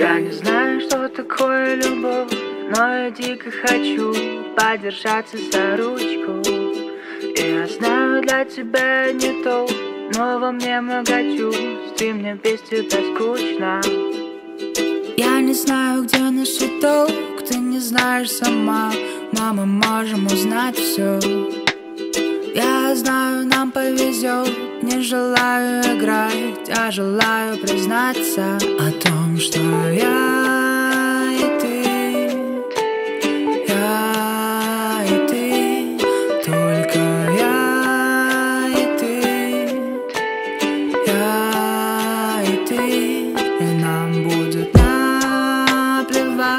Я не знаю, что такое любовь, но я дико хочу подержаться за ручку. И я знаю, для тебя не то, но во мне много чувств, и мне без тебя скучно. Я не знаю, где наш итог, ты не знаешь сама, но мы можем узнать все. Я знаю, нам повезет, не желаю играть, а желаю признаться о том, что я и ты, только я и ты, и нам будет наплевать,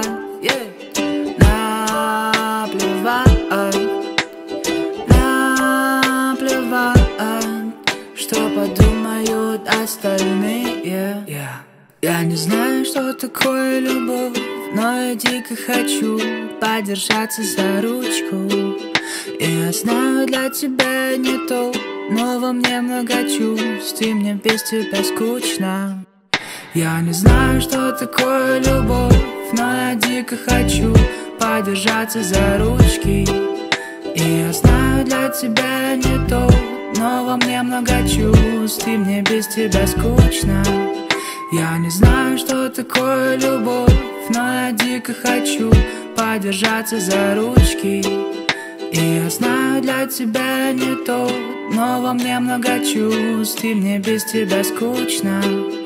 что подумают остальные. Я не знаю, что такое любовь, но я дико хочу подержаться за ручку. И я знаю, для тебя не то, но во мне много чувств, и мне без тебя скучно. Я не знаю, что такое любовь, но я дико хочу подержаться за ручки. И я знаю, для тебя не то, но во мне много чувств, и мне без тебя скучно. Я не знаю, что такое любовь, но я дико хочу подержаться за ручки. И я знаю, для тебя не то, но во мне много чувств, и мне без тебя скучно.